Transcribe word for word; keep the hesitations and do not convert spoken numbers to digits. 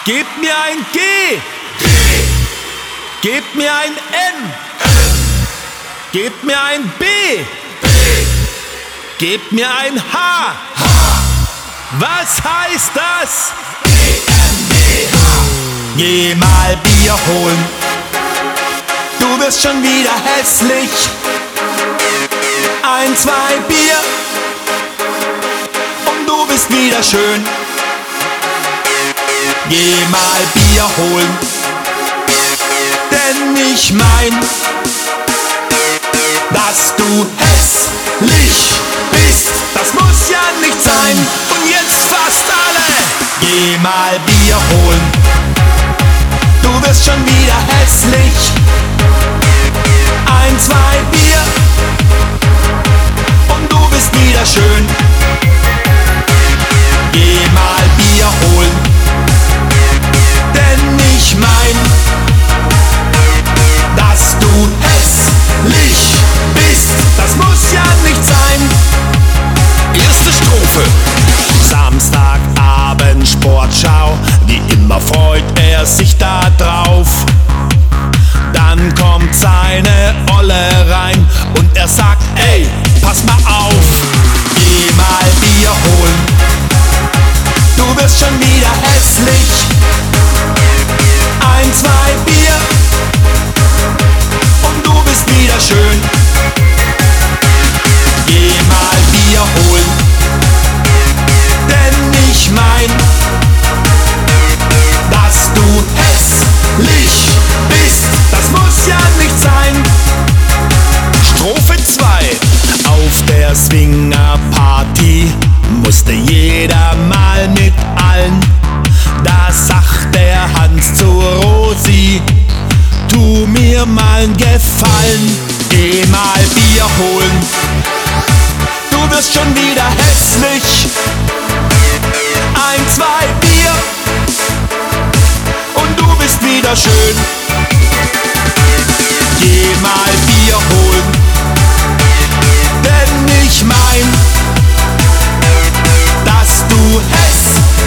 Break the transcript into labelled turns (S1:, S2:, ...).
S1: Gib mir ein G.
S2: G.
S1: Gib mir ein N.
S2: N.
S1: Gib mir ein B.
S2: B.
S1: Gib mir ein H.
S2: H.
S1: Was heißt das?
S2: G M B H.
S1: Geh mal Bier holen. Du wirst schon wieder hässlich. Ein, zwei Bier und du bist wieder schön. Geh mal Bier holen, denn ich mein, dass du hässlich bist. Das muss ja nicht sein. Und jetzt fast alle. Geh mal Bier holen. Du wirst schon wieder hässlich. Ein, zwei Bier und du bist wieder schön. Geh mal Bier holen, denn ich mein, dass du hässlich bist. Das muss ja nicht sein.
S2: Erste Strophe.
S1: Samstagabend Sportschau, wie immer freut er sich da drauf. Dann kommt seine Olle rein und er sagt, ey, pass mal auf. Geh mal Bier holen, du wirst schon wieder hässlich. Ein, zwei Bier und du bist wieder schön. Geh mal Bier holen, denn ich mein, dass du hässlich bist. Das muss ja nicht sein. Strophe zwei. Auf der Swingerparty musste jeder mal mit allen. Da sagt der Hans zu Rosi, tu mir mal einen Gefallen. Geh mal Bier holen, du wirst schon wieder hässlich. Ein, zwei Bier und du bist wieder schön. Geh mal Bier holen, denn ich mein, dass du hässlich